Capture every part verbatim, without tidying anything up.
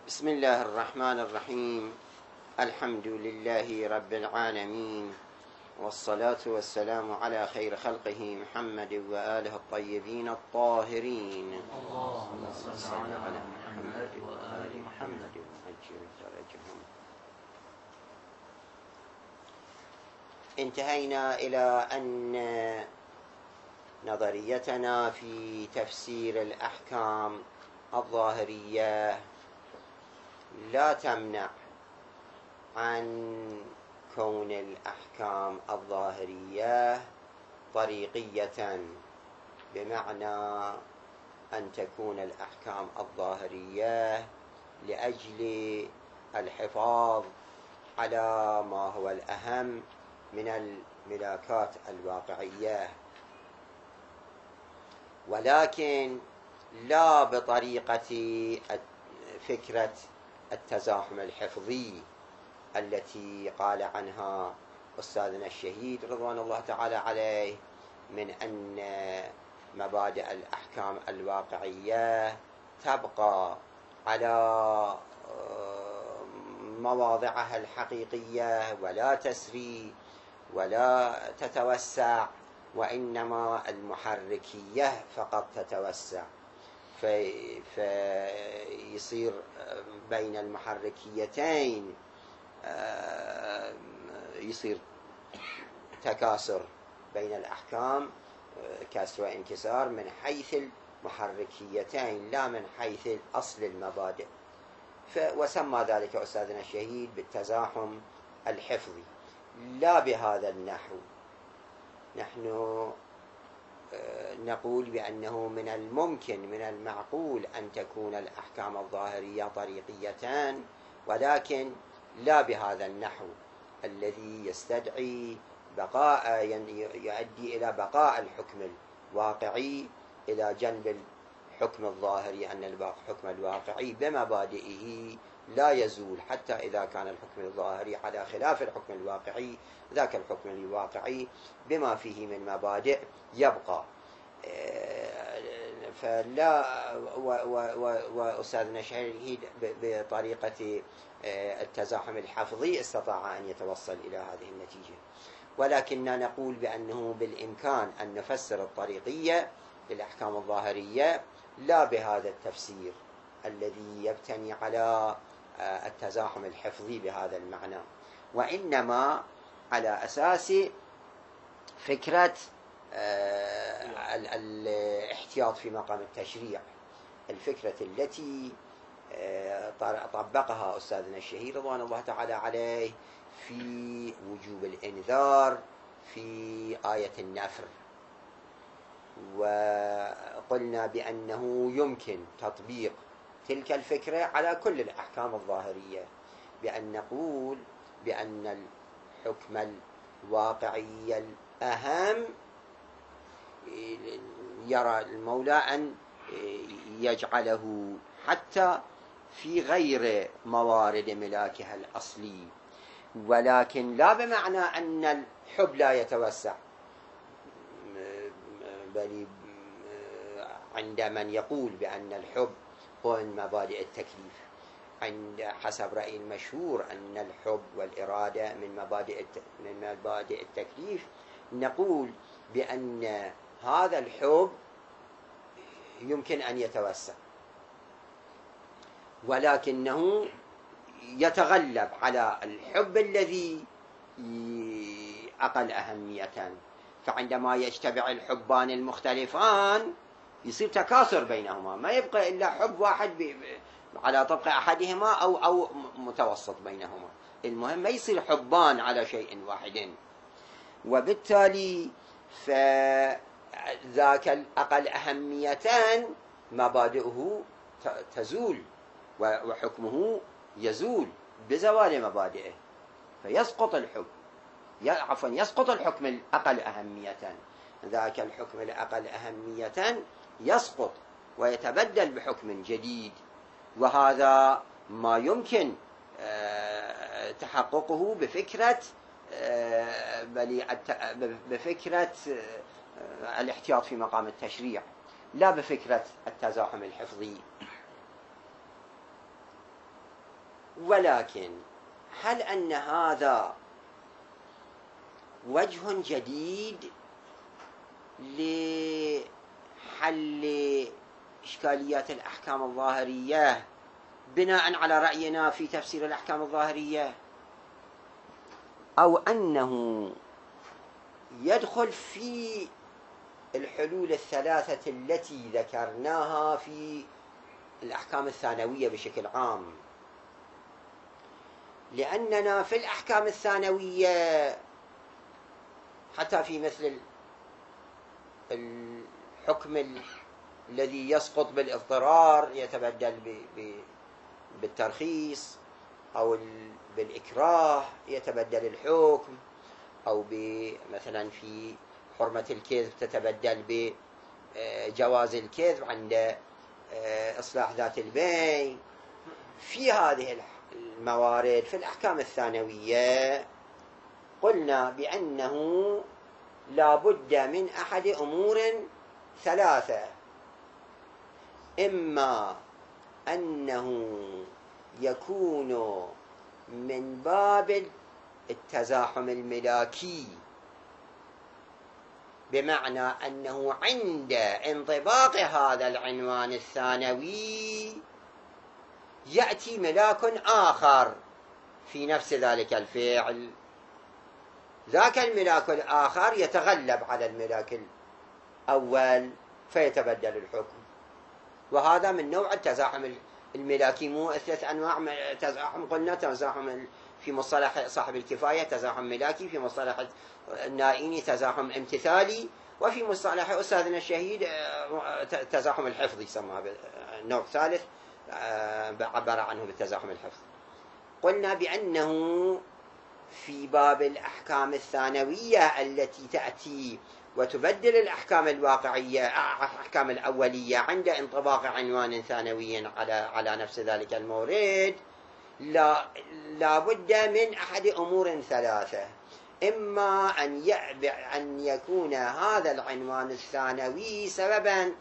بسم الله الرحمن الرحيم. الحمد لله رب العالمين، والصلاة والسلام على خير خلقه محمد وآله الطيبين الطاهرين. اللهم صل على محمد وآل محمد وعجل فرجهم. انتهينا إلى أن نظريتنا في تفسير الأحكام الظاهرية لا تمنع عن كون الأحكام الظاهرية طريقية، بمعنى أن تكون الأحكام الظاهرية لأجل الحفاظ على ما هو الأهم من الملاكات الواقعية، ولكن لا بطريقة فكرة التزاحم الحفظي التي قال عنها أستاذنا الشهيد رضوان الله تعالى عليه، من أن مبادئ الأحكام الواقعية تبقى على مواضعها الحقيقية ولا تسري ولا تتوسع، وإنما المحركية فقط تتوسع، في فيصير بين المحركيتين يصير تكاثر بين الأحكام، كسر وانكسار من حيث المحركيتين لا من حيث أصل المبادئ. وسمى ذلك أستاذنا الشهيد بالتزاحم الحفظي، لا بهذا النحو. نحن نقول بأنه من الممكن من المعقول أن تكون الأحكام الظاهرية طريقية، ولكن لا بهذا النحو الذي يستدعي بقاء، يؤدي إلى بقاء الحكم الواقعي إلى جنب الحكم الظاهري، أن الحكم الواقعي بمبادئه لا يزول حتى إذا كان الحكم الظاهري على خلاف الحكم الواقعي، ذاك الحكم الواقعي بما فيه من مبادئ يبقى. فلا وأستاذنا الشهيد بطريقة التزاحم الحفظي استطاع أن يتوصل إلى هذه النتيجة، ولكننا نقول بأنه بالإمكان أن نفسر الطريقية للأحكام الظاهرية لا بهذا التفسير الذي يبتني على التزاحم الحفظي بهذا المعنى، وإنما على أساس فكرة الاحتياط في مقام التشريع، الفكرة التي طبقها أستاذنا الشهيد رضوان الله تعالى عليه في وجوب الإنذار في آية النفر. وقلنا بأنه يمكن تطبيق تلك الفكرة على كل الأحكام الظاهرية، بأن نقول بأن الحكم الواقعي الأهم يرى المولى أن يجعله حتى في غير موارد ملاكها الأصلي، ولكن لا بمعنى أن الحب لا يتوسع، بل عند من يقول بأن الحب هو من مبادئ التكليف، عند حسب رأي المشهور أن الحب والإرادة من مبادئ من مبادئ التكليف، نقول بأن هذا الحب يمكن أن يتوسع، ولكنه يتغلب على الحب الذي أقل أهمية، فعندما يجتمع الحبان المختلفان يصير تكاثر بينهما، ما يبقى إلا حب واحد على طبق أحدهما أو أو متوسط بينهما، المهم ما يصير حبان على شيء واحد، وبالتالي فذاك الأقل أهمية مبادئه تزول وحكمه يزول بزوال مبادئه، فيسقط الحكم، عفوا يسقط الحكم الأقل أهمية، ذاك الحكم الأقل أهمية يسقط ويتبدل بحكم جديد، وهذا ما يمكن تحققه بفكرة بفكرة الاحتياط في مقام التشريع، لا بفكرة التزاحم الحفظي. ولكن هل أن هذا وجه جديد لحل إشكاليات الأحكام الظاهرية بناء على رأينا في تفسير الأحكام الظاهرية، أو أنه يدخل في الحلول الثلاثة التي ذكرناها في الأحكام الثانوية بشكل عام؟ لأننا في الأحكام الثانوية حتى في مثل الحكم الذي يسقط بالاضطرار يتبدل بالترخيص، أو بالإكراه يتبدل الحكم، أو مثلا في حرمة الكذب تتبدل بجواز الكذب عند إصلاح ذات البين. في هذه الموارد في الأحكام الثانوية قلنا بأنه لا بد من أحد أمور ثلاثة: إما أنه يكون من باب التزاحم الملاكي، بمعنى أنه عند انطباق هذا العنوان الثانوي يأتي ملاك آخر في نفس ذلك الفعل، ذاك الملاك الآخر يتغلب على الملاك الأول فيتبدل الحكم. وهذا من نوع التزاحم الملاكي. مو ثلاث أنواع تزاحم قلنا: تزاحم في مصطلح صاحب الكفاية تزاحم ملاكي، في مصطلح النائيني تزاحم امتثالي، وفي مصطلح أستاذنا الشهيد تزاحم الحفظي، يسمى نوع ثالث عبر عنه بالتزاحم الحفظي. قلنا بأنه في باب الأحكام الثانوية التي تأتي وتبدل الأحكام الواقعية الأحكام الأولية عند انطباق عنوان ثانوي على على نفس ذلك المورد، لا لا بد من أحد أمور ثلاثة: إما أن أن يكون هذا العنوان الثانوي سببا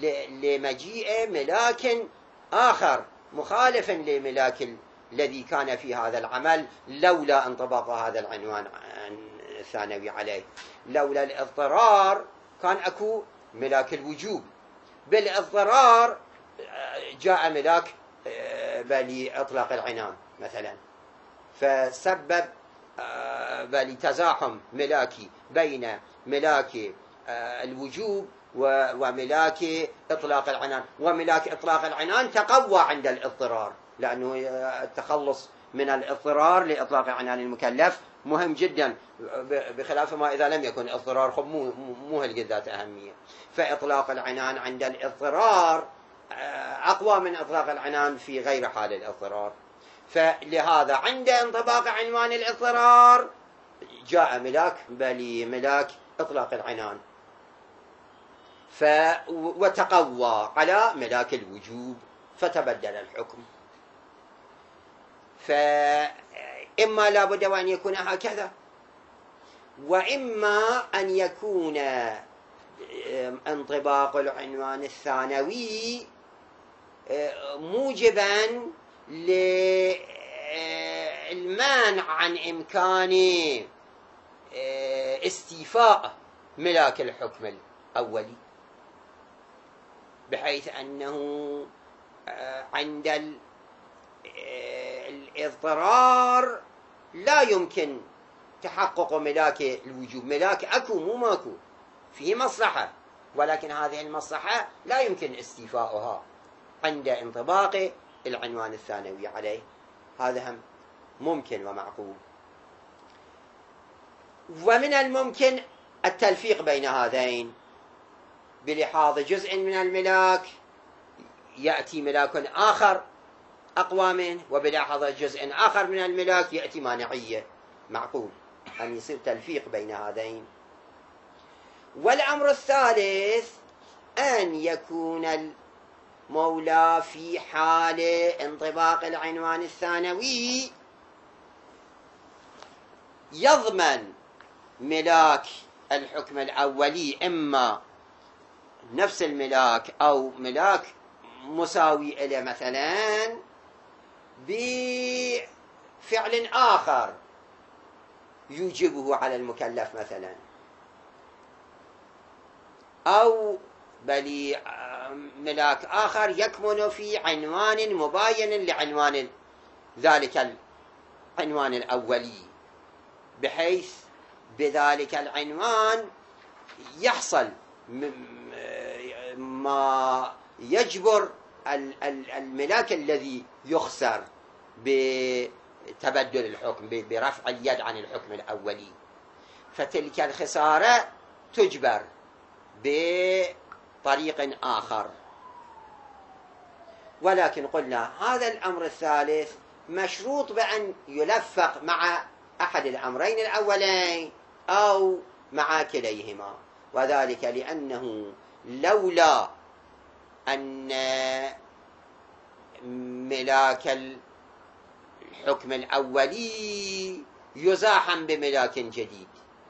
لمجيء ملاك آخر مخالف لملاك الذي كان في هذا العمل لولا انطباق هذا العنوان الثانوي عليه. لولا الاضطرار كان أكو ملاك الوجوب، بالاضطرار جاء ملاك بلإطلاق العنان مثلا، فسبب بلتزاحم ملاكي بين ملاك الوجوب وملاك إطلاق العنان. وملاك إطلاق العنان تقوى عند الاضطرار، لأنه التخلص من الاضطرار لإطلاق عنان المكلف مهم جدا، بخلاف ما إذا لم يكن اضطرار خب مو مو هالقد ذات أهمية. فإطلاق العنان عند الاضطرار أقوى من إطلاق العنان في غير حال الاضطرار. فلهذا عند انطباق عنوان الاضطرار جاء ملاك بل ملاك إطلاق العنان ف وتقوى على ملاك الوجوب فتبدل الحكم. فإما لا بد وأن يكون هكذا، وإما أن يكون انطباق العنوان الثانوي موجبا للمانع عن إمكان استيفاء ملاك الحكم الأولي، بحيث أنه عند الاضطرار لا يمكن تحقق ملاك الوجوب. ملاك أكو مو ماكو، فيه مصلحة، ولكن هذه المصلحة لا يمكن استيفاؤها عند انطباق العنوان الثانوي عليه. هذا هم ممكن ومعقول. ومن الممكن التلفيق بين هذين بلحاظ جزء من الملاك يأتي ملاك آخر أقوى منه، وبلحاظ جزء آخر من الملاك يأتي مانعية. معقول أن يصير تلفيق بين هذين. والأمر الثالث أن يكون المولى في حال انطباق العنوان الثانوي يضمن ملاك الحكم الأولي، إما نفس الملاك أو ملاك مساوي إليه مثلا، بأن فعل آخر يوجبه على المكلف مثلا، أو بل ملاك آخر يكمن في عنوان مباين لعنوان ذلك العنوان الأولي، بحيث بذلك العنوان يحصل ما يجبر الملاك الذي يخسر بتبدل الحكم، برفع اليد عن الحكم الأولي، فتلك الخسارة تجبر بطريق آخر. ولكن قلنا هذا الأمر الثالث مشروط بأن يلفق مع أحد الأمرين الأولين أو مع كليهما، وذلك لأنه لولا أن ملاك الحكم الأولي يزاحم بملاك جديد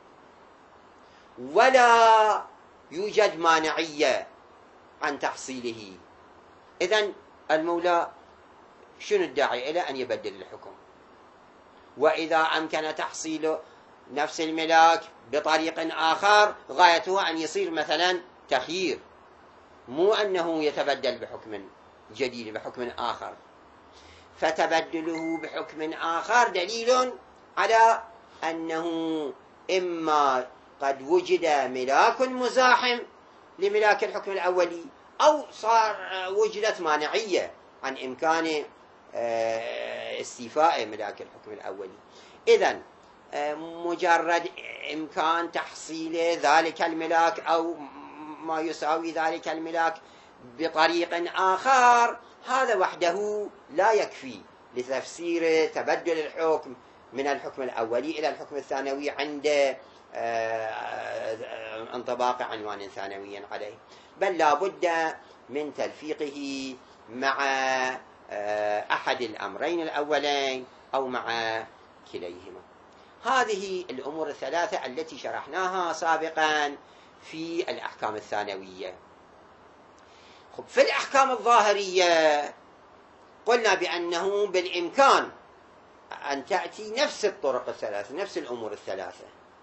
ولا يوجد مانعية عن تحصيله، إذن المولى شنو الداعي إلى أن يبدل الحكم؟ وإذا أمكن تحصيل نفس الملاك بطريق آخر غايته أن يصير مثلا تخيير، مو أنه يتبدل بحكم جديد بحكم آخر. فتبدله بحكم آخر دليل على أنه إما قد وجد ملاك مزاحم لملاك الحكم الأولي، أو صار وجدت مانعية عن إمكان استيفاء ملاك الحكم الأولي. إذن مجرد إمكان تحصيل ذلك الملاك أو ما يساوي ذلك الملاك بطريق آخر، هذا وحده لا يكفي لتفسير تبدل الحكم من الحكم الأولي إلى الحكم الثانوي عند انطباق عنوان ثانوي عليه، بل لا بد من تلفيقه مع أحد الأمرين الأولين أو مع كليهما. هذه الأمور الثلاثة التي شرحناها سابقا في الأحكام الثانوية. في الأحكام الظاهرية قلنا بأنه بالإمكان أن تأتي نفس الطرق الثلاثة، نفس الأمور الثلاثة،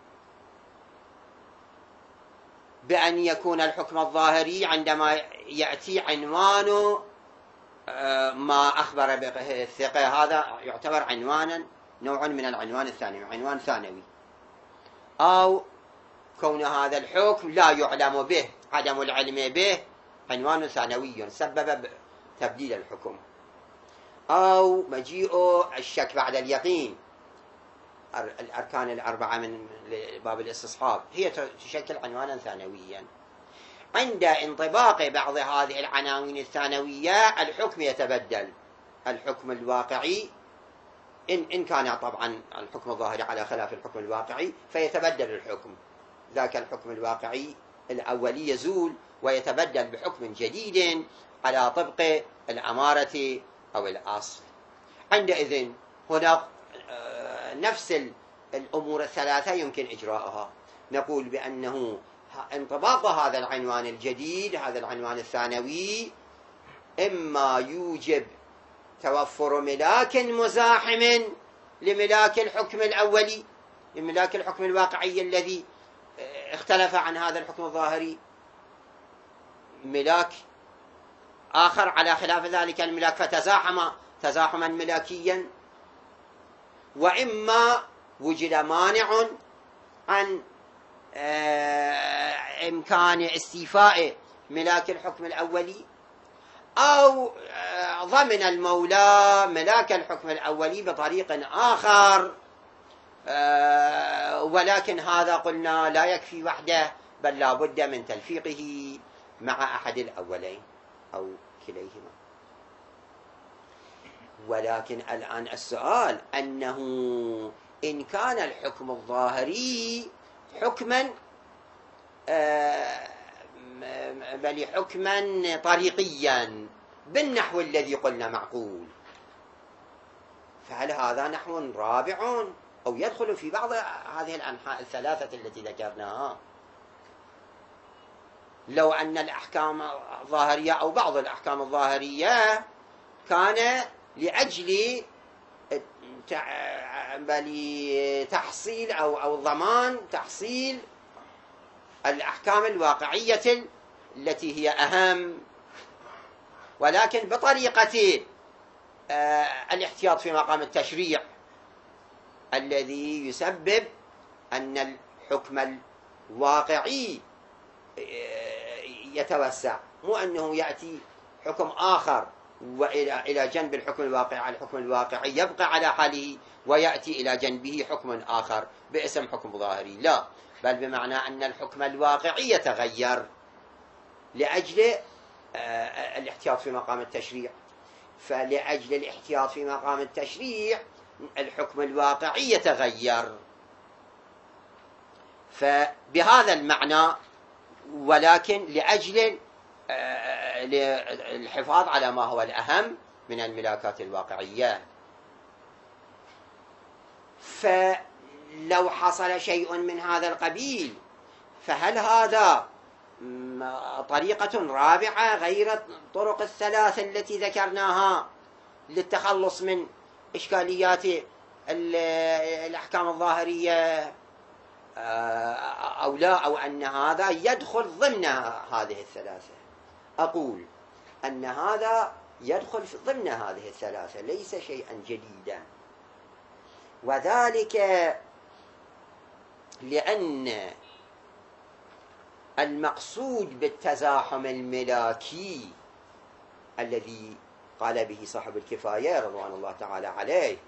بأن يكون الحكم الظاهري عندما يأتي عنوان ما أخبر به الثقة، هذا يعتبر عنوانا، نوع من العنوان الثانوي، عنوان ثانوي، أو كون هذا الحكم لا يعلم به، عدم العلم به، عنوان ثانوي سبب تبديل الحكم، أو مجيء الشك بعد اليقين، الأركان الأربعة من باب الاستصحاب هي تشكل عنوانا ثانويا. عند انطباق بعض هذه العناوين الثانوية الحكم يتبدل، الحكم الواقعي إن, إن كان طبعا الحكم الظاهري على خلاف الحكم الواقعي فيتبدل الحكم، ذاك الحكم الواقعي الأولي يزول ويتبدل بحكم جديد على طبق الأمارة أو الأصل. عندئذ هناك نفس الأمور الثلاثة يمكن إجراءها، نقول بأنه انطباق هذا العنوان الجديد، هذا العنوان الثانوي، إما يوجب توفر ملاك مزاحم لملاك الحكم الأولي، لملاك الحكم الواقعي الذي اختلف عن هذا الحكم الظاهري، ملاك آخر على خلاف ذلك الملاك فتزاحم تزاحما ملاكيا، وإما وجد مانع عن إمكان استيفاء ملاك الحكم الأولي، أو ضمن المولى ملاك الحكم الأولي بطريق آخر، ولكن هذا قلنا لا يكفي وحده، بل لا بد من تلفيقه مع أحد الأولين أو كليهما. ولكن الآن السؤال أنه إن كان الحكم الظاهري حكما بل حكما طريقيا بالنحو الذي قلنا معقول، فهل هذا نحو رابع أو يدخل في بعض هذه الأنحاء الثلاثة التي ذكرناها؟ لو أن الأحكام الظاهرية أو بعض الأحكام الظاهرية كان لأجل بل تحصيل أو أو ضمان تحصيل الأحكام الواقعية التي هي أهم، ولكن بطريقة الاحتياط في مقام التشريع الذي يسبب أن الحكم الواقعي يتوسع، مو أنه يأتي حكم آخر وإلى إلى جنب الحكم الواقعي، الحكم الواقعي يبقى على حاله ويأتي إلى جنبه حكم آخر باسم حكم ظاهري، لا، بل بمعنى أن الحكم الواقعي يتغير لأجل الاحتياط في مقام التشريع. فلأجل الاحتياط في مقام التشريع الحكم الواقعي يتغير. فبهذا المعنى، ولكن لأجل الحفاظ على ما هو الأهم من الملاكات الواقعية. فلو حصل شيء من هذا القبيل، فهل هذا طريقة رابعة غير الطرق الثلاث التي ذكرناها للتخلص من إشكاليات الأحكام الظاهرية أو لا، أو أن هذا يدخل ضمن هذه الثلاثة؟ أقول أن هذا يدخل ضمن هذه الثلاثة، ليس شيئا جديدا، وذلك لأن المقصود بالتزاحم الملاكي الذي قال به صاحب الكفاية رضوان الله تعالى عليه،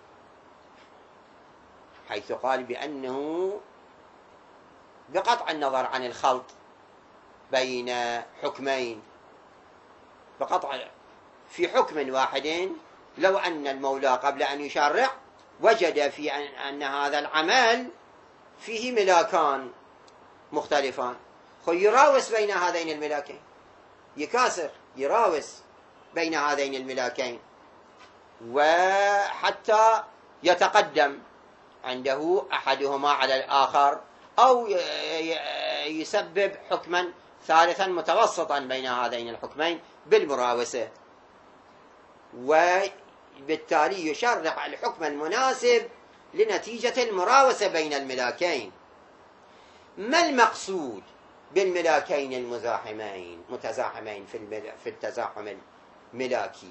حيث قال بأنه بقطع النظر عن الخلط بين حكمين، بقطع في حكم واحد، لو أن المولى قبل أن يشرع وجد في أن هذا العمل فيه ملاكان مختلفان، يراوس بين هذين الملاكين، يكاسر يراوس بين هذين الملاكين، وحتى يتقدم عنده أحدهما على الآخر، أو يسبب حكما ثالثا متوسطا بين هذين الحكمين بالمراوسة، وبالتالي يشرع الحكم المناسب لنتيجة المراوسة بين الملاكين. ما المقصود بالملاكين المزاحمين متزاحمين في التزاحم الملاكي؟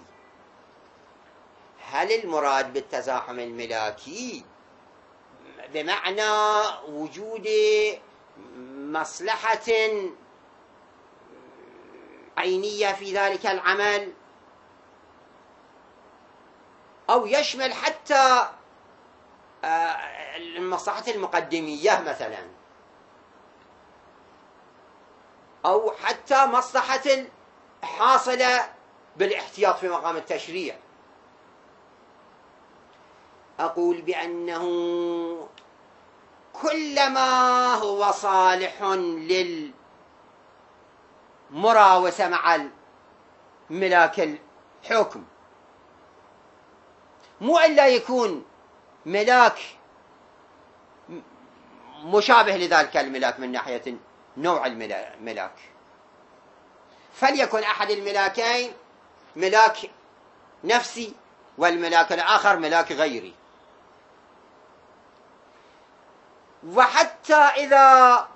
هل المراد بالتزاحم الملاكي بمعنى وجود مصلحة عينية في ذلك العمل، أو يشمل حتى المصلحة المقدمية مثلا، أو حتى مصلحة حاصلة بالاحتياط في مقام التشريع؟ أقول بأنه كلما هو صالح للمراوسة مع ملاك الحكم، مو إلا يكون ملاك مشابه لذلك الملاك من ناحية نوع الملاك، فليكن أحد الملاكين ملاك نفسي والملاك الآخر ملاك غيري. وحتى إذا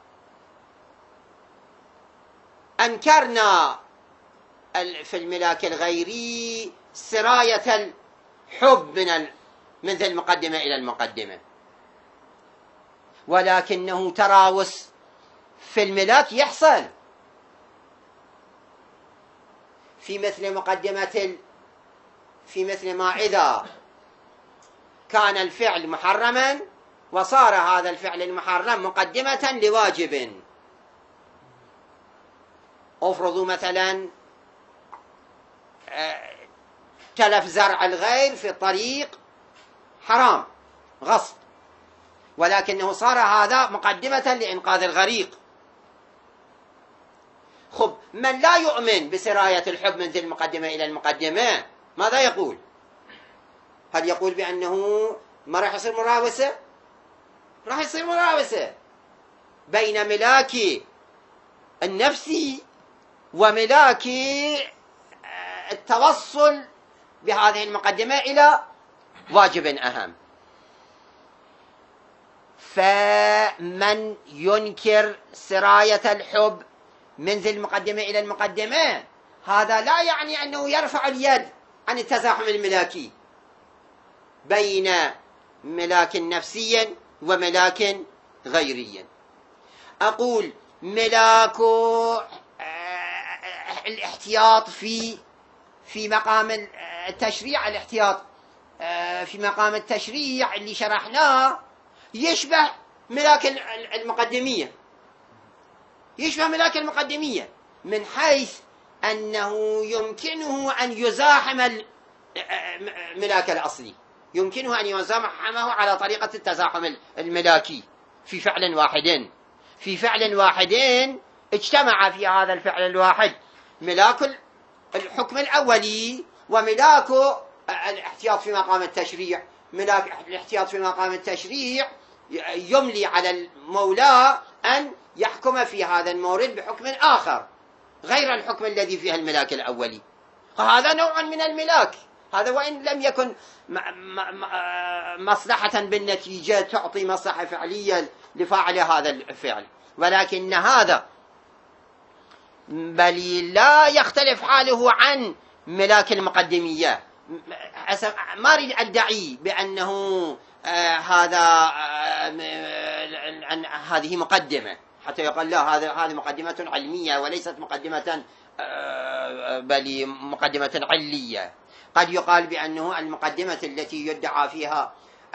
أنكرنا في الملاك الغيري سراية الحب من من ذي المقدمة إلى المقدمة، ولكنه تراوس في الملاك يحصل في مثل مقدمة في مثل ما إذا كان الفعل محرما وصار هذا الفعل المحرم مقدمة لواجب. افرضوا مثلا تلف زرع الغير في الطريق حرام غصب، ولكنه صار هذا مقدمة لإنقاذ الغريق. خب، من لا يؤمن بسراية الحب من ذي المقدمة إلى المقدمة ماذا يقول؟ هل يقول بأنه ما راح يصير مراوسة؟ راح يصير مراوسة بين ملاك النفسي وملاك التوصل بهذه المقدمة إلى واجب أهم. فمن ينكر سراية الحب من ذي المقدمة إلى المقدمة هذا لا يعني أنه يرفع اليد عن التزاحم الملاكي بين ملاك نفسي وملاك غيري. أقول ملاك الاحتياط في في مقام التشريع، الاحتياط في مقام التشريع اللي شرحناه يشبه ملاك المقدمية، يشبه ملاك المقدمية من حيث أنه يمكنه أن يزاحم الملاك الأصلي، يمكنه أن يزاحمه على طريقة التزاحم الملاكي في فعل واحد. في فعل واحد اجتمع في هذا الفعل الواحد ملاك الحكم الأولي وملاك الاحتياط في مقام التشريع. ملاك الاحتياط في مقام التشريع يملي على المولى أن يحكم في هذا المورد بحكم آخر غير الحكم الذي فيه الملاك الأولي. هذا نوع من الملاك، هذا وإن لم يكن مصلحة بالنتيجة تعطي مصلحة فعلية لفاعل هذا الفعل، ولكن هذا بل لا يختلف حاله عن ملاك المقدمية. ما أريد أدعي بأنه آه هذا آه هذه مقدمة حتى يقال لا هذا هذه مقدمة علمية وليست مقدمة آه بل مقدمة علية. قد يقال بأنه المقدمة التي يدعى فيها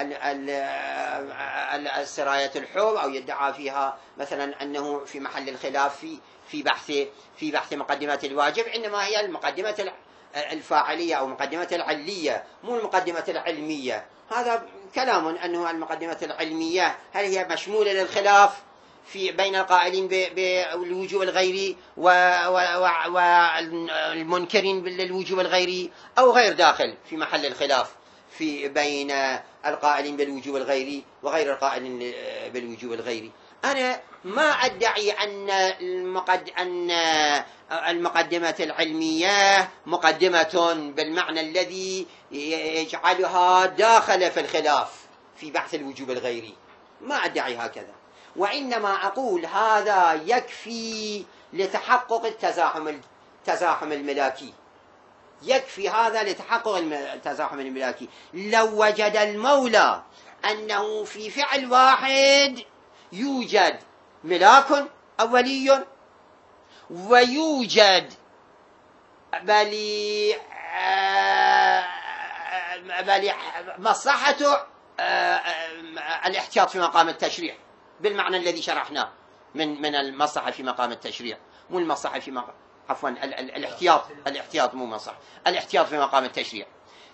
سراية الحب أو يدعى فيها مثلا أنه في محل الخلاف في في بحث في بحث مقدمة الواجب، إنما هي المقدمة الفاعلية أو مقدمة العلية مو المقدمة العلمية. هذا كلام أنه المقدمة العلمية هل هي مشمولة للخلاف في بين القائلين بالوجوب الغيري والمنكرين بالوجوب الغيري أو غير داخل في محل الخلاف في بين القائلين بالوجوب الغيري وغير القائلين بالوجوب الغيري. أنا ما أدعي أن المقد... أن المقدمة العلمية مقدمة بالمعنى الذي يجعلها داخل في الخلاف في بحث الوجوب الغيري، ما أدعي هكذا، وإنما أقول هذا يكفي لتحقق التزاحم التزاحم الملاكي، يكفي هذا لتحقق التزاحم الملاكي. لو وجد المولى أنه في فعل واحد يوجد ملاك أولي ويوجد بل بل مصلحة الاحتياط في مقام التشريع بالمعنى الذي شرحناه من من المصلحة في مقام التشريع، مو المصلحة في مقام عفوا الاحتياط الاحتياط مو مصلحة، الاحتياط في مقام التشريع.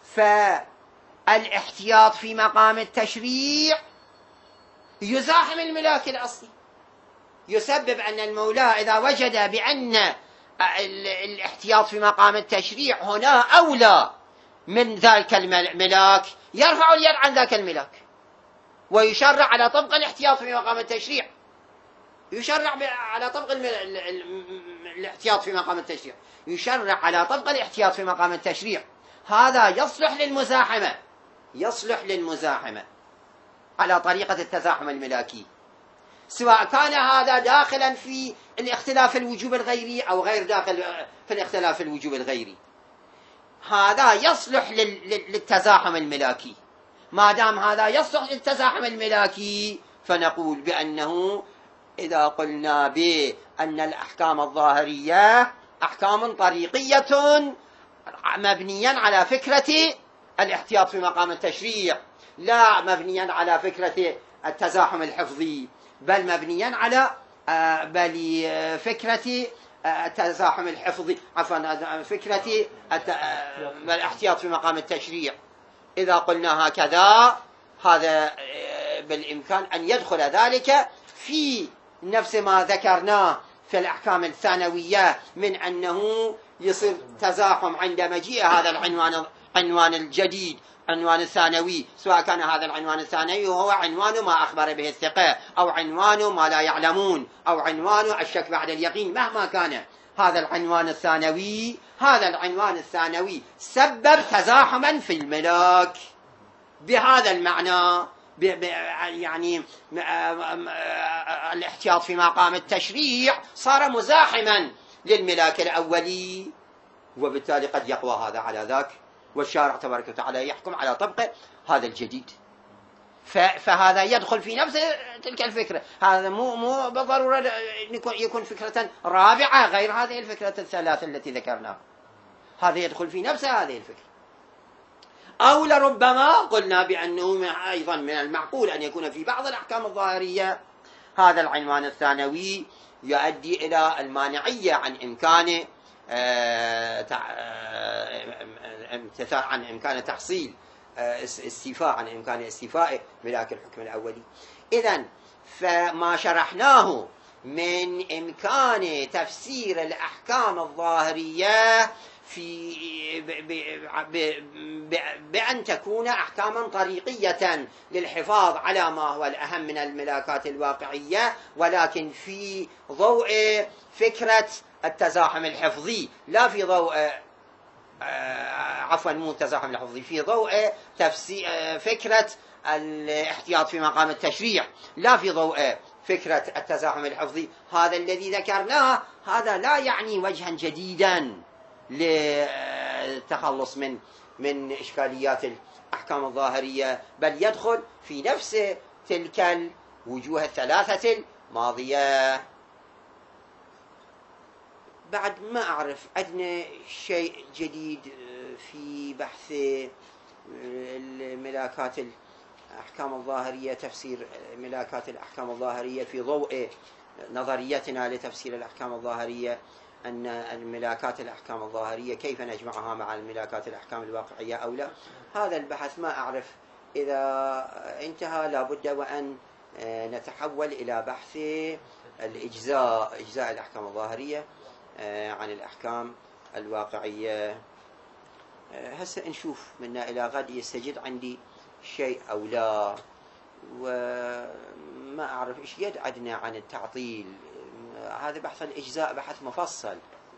فالاحتياط في مقام التشريع يزاحم الملاك الأصلي، يسبب أن المولى إذا وجد بأن الاحتياط في مقام التشريع هنا أولى من ذلك الملاك يرفع اليد عن ذاك الملاك ويشرع على طبق الاحتياط في مقام التشريع، يشرع على طبق الاحتياط في مقام التشريع، يشرع على طبق الاحتياط في مقام التشريع. هذا يصلح للمزاحمة، يصلح للمزاحمة على طريقة التزاحم الملاكي، سواء كان هذا داخلا في الاختلاف الوجوب الغيري أو غير داخل في الاختلاف الوجوب الغيري. هذا يصلح للتزاحم الملاكي. ما دام هذا يصلح للتزاحم الملاكي فنقول بأنه إذا قلنا بأن الأحكام الظاهرية أحكام طريقية مبنيا على فكرة الاحتياط في مقام التشريع، لا مبنيا على فكرة التزاحم الحفظي، بل مبنيا على بل فكرة التزاحم الحفظي عفوا فكرة الاحتياط في مقام التشريع. إذا قلنا هكذا هذا بالإمكان أن يدخل ذلك في نفس ما ذكرناه في الأحكام الثانوية من أنه يصير تزاحم عند مجيء هذا العنوان عنوان الجديد عنوان الثانوي، سواء كان هذا العنوان الثانوي هو عنوان ما أخبر به الثقة أو عنوان ما لا يعلمون أو عنوان الشك بعد اليقين، مهما كان هذا العنوان الثانوي، هذا العنوان الثانوي سبب تزاحما في الملاك، بهذا المعنى يعني الاحتياط في مقام التشريع صار مزاحما للملاك الأولي، وبالتالي قد يقوى هذا على ذاك، والشارع تبارك وتعالى يحكم على طبق هذا الجديد. فهذا يدخل في نفس تلك الفكرة. هذا مو مو بالضرورة يكون فكرة رابعة غير هذه الفكرة الثلاثة التي ذكرناها، هذا يدخل في نفس هذه الفكرة. أو لربما قلنا بأنه أيضا من المعقول أن يكون في بعض الأحكام الظاهرية هذا العنوان الثانوي يؤدي إلى المانعية عن إمكان عن إمكان تحصيل استيفاء عن إمكان استيفاء ملاك الحكم الأولي. إذن فما شرحناه من إمكان تفسير الأحكام الظاهرية في بأن تكون أحكاما طريقية للحفاظ على ما هو الأهم من الملاكات الواقعية، ولكن في ضوء فكرة التزاحم الحفظي، لا في ضوء عفوا مو التزاحم الحفظي، في ضوء تفسير فكرة الاحتياط في مقام التشريع، لا في ضوء فكرة التزاحم الحفظي. هذا الذي ذكرناه هذا لا يعني وجها جديدا للتخلص من من إشكاليات الأحكام الظاهرية، بل يدخل في نفس تلك الوجوه الثلاثة الماضية. بعد ما أعرف عندنا شيء جديد في بحث الملاكات الأحكام الظاهرية، تفسير ملاكات الأحكام الظاهرية في ضوء نظريتنا لتفسير الأحكام الظاهرية، أن الملاكات الأحكام الظاهرية كيف نجمعها مع الملاكات الأحكام الواقعية أو لا. هذا البحث ما أعرف إذا انتهى لابد وأن نتحول إلى بحث الإجزاء، إجزاء الأحكام الظاهرية عن الأحكام الواقعية. هسه نشوف منا إلى غد يستجد عندي شيء أو لا، وما أعرف إيش يد عدنا عن التعطيل. هذا بحث الإجزاء بحث مفصل.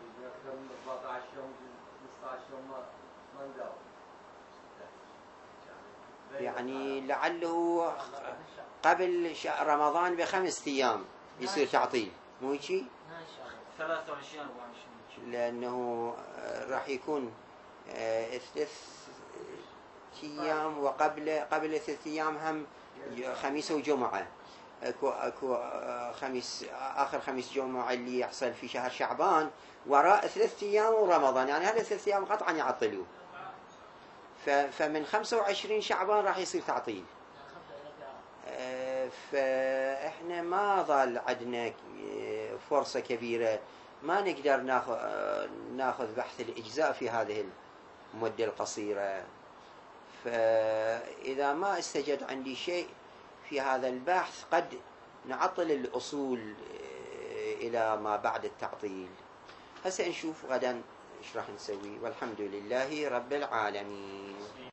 يعني لعله قبل رمضان بخمس أيام يصير تعطيل، مو هيك؟ ثلاثة وعشرين أربعة وعشرين، لأنه راح يكون ثلاث أيام، وقبل قبل ثلاث أيام هم خميس وجمعة. اكو اكو خميس، اخر خميس جمعة اللي يحصل في شهر شعبان وراء ثلاث ايام ورمضان، يعني هذا ثلاث ايام قطعا يعطلوا. فمن خمسة وعشرين شعبان راح يصير تعطيل. فاحنا ما ظل عندنا فرصة كبيرة، ما نقدر ناخذ ناخذ بحث الإجزاء في هذه المدة القصيرة. فإذا ما استجد عندي شيء في هذا البحث قد نعطل الأصول إلى ما بعد التعطيل. هسه نشوف غدا إيش راح نسوي، والحمد لله رب العالمين.